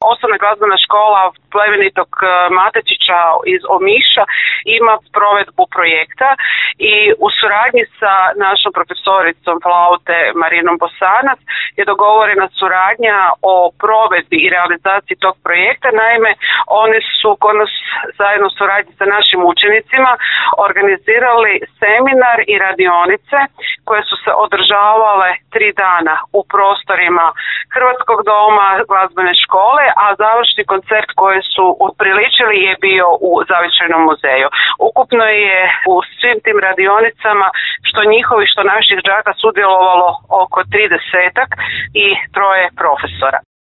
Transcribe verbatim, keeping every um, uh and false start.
osnovna glazbena škola plemenitog Matečića iz Omiša ima provedbu projekta i u suradnji sa našom profesoricom flaute Marinom Bosanac je dogovorena suradnja o provedbi i realizaciji tog projekta. Naime, oni su kod nas zajedno u suradnji sa našim učenicima organizirali seminar i radionice koje su se održavale tri dana u prostorima Hrvatskog doma glazbene škole, a završni koncert koji su upriličili je bio u Zavičajnom muzeju. Ukupno je u svim tim radionicama što njihovi što naših đaka sudjelovalo oko tridesetak i troje profesora.